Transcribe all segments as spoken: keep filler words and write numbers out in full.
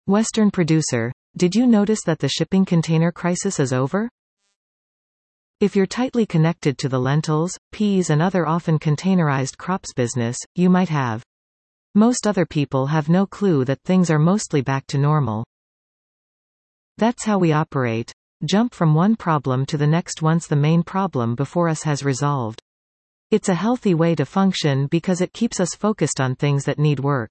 Western producer, did you notice that the shipping container crisis is over? If you're tightly connected to the lentils, peas and other often containerized crops business, you might have. Most other people have no clue that things are mostly back to normal. That's how we operate. Jump from one problem to the next once the main problem before us has resolved. It's a healthy way to function because it keeps us focused on things that need work.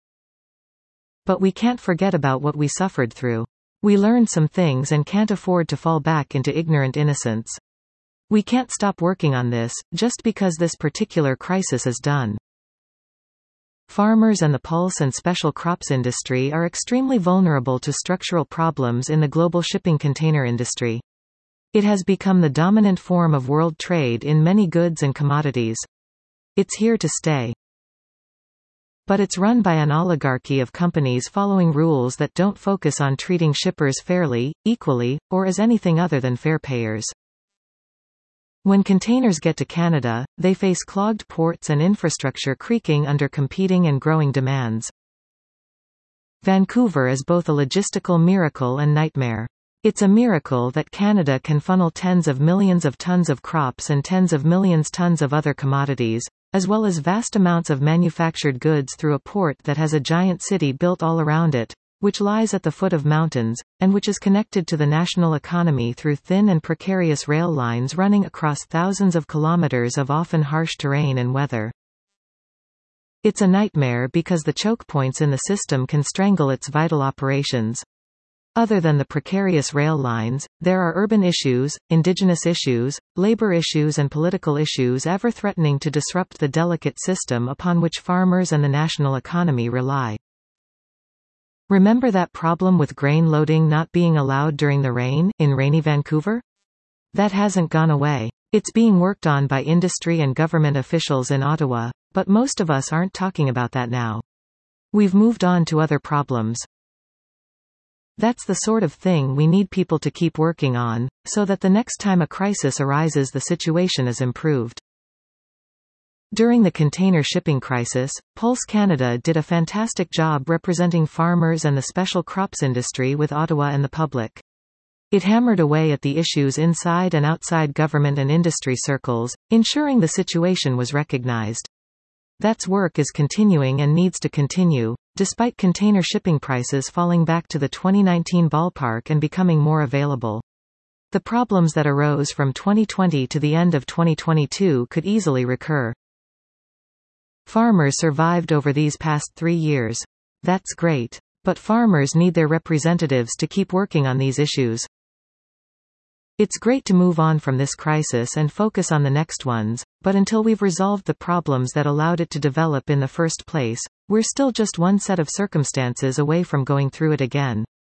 But we can't forget about what we suffered through. We learned some things and can't afford to fall back into ignorant innocence. We can't stop working on this, just because this particular crisis is done. Farmers and the pulse and special crops industry are extremely vulnerable to structural problems in the global shipping container industry. It has become the dominant form of world trade in many goods and commodities. It's here to stay. But it's run by an oligarchy of companies following rules that don't focus on treating shippers fairly, equally, or as anything other than fair payers. When containers get to Canada, they face clogged ports and infrastructure creaking under competing and growing demands. Vancouver is both a logistical miracle and nightmare. It's a miracle that Canada can funnel tens of millions of tons of crops and tens of millions tons of other commodities, as well as vast amounts of manufactured goods through a port that has a giant city built all around it, which lies at the foot of mountains, and which is connected to the national economy through thin and precarious rail lines running across thousands of kilometers of often harsh terrain and weather. It's a nightmare because the choke points in the system can strangle its vital operations. Other than the precarious rail lines, there are urban issues, indigenous issues, labor issues and political issues ever threatening to disrupt the delicate system upon which farmers and the national economy rely. Remember that problem with grain loading not being allowed during the rain, in rainy Vancouver? That hasn't gone away. It's being worked on by industry and government officials in Ottawa, but most of us aren't talking about that now. We've moved on to other problems. That's the sort of thing we need people to keep working on, so that the next time a crisis arises the situation is improved. During the container shipping crisis, Pulse Canada did a fantastic job representing farmers and the special crops industry with Ottawa and the public. It hammered away at the issues inside and outside government and industry circles, ensuring the situation was recognized. That's work is continuing and needs to continue, despite container shipping prices falling back to the twenty nineteen ballpark and becoming more available. The problems that arose from twenty twenty to the end of twenty twenty-two could easily recur. Farmers survived over these past three years. That's great. But farmers need their representatives to keep working on these issues. It's great to move on from this crisis and focus on the next ones, but until we've resolved the problems that allowed it to develop in the first place, we're still just one set of circumstances away from going through it again.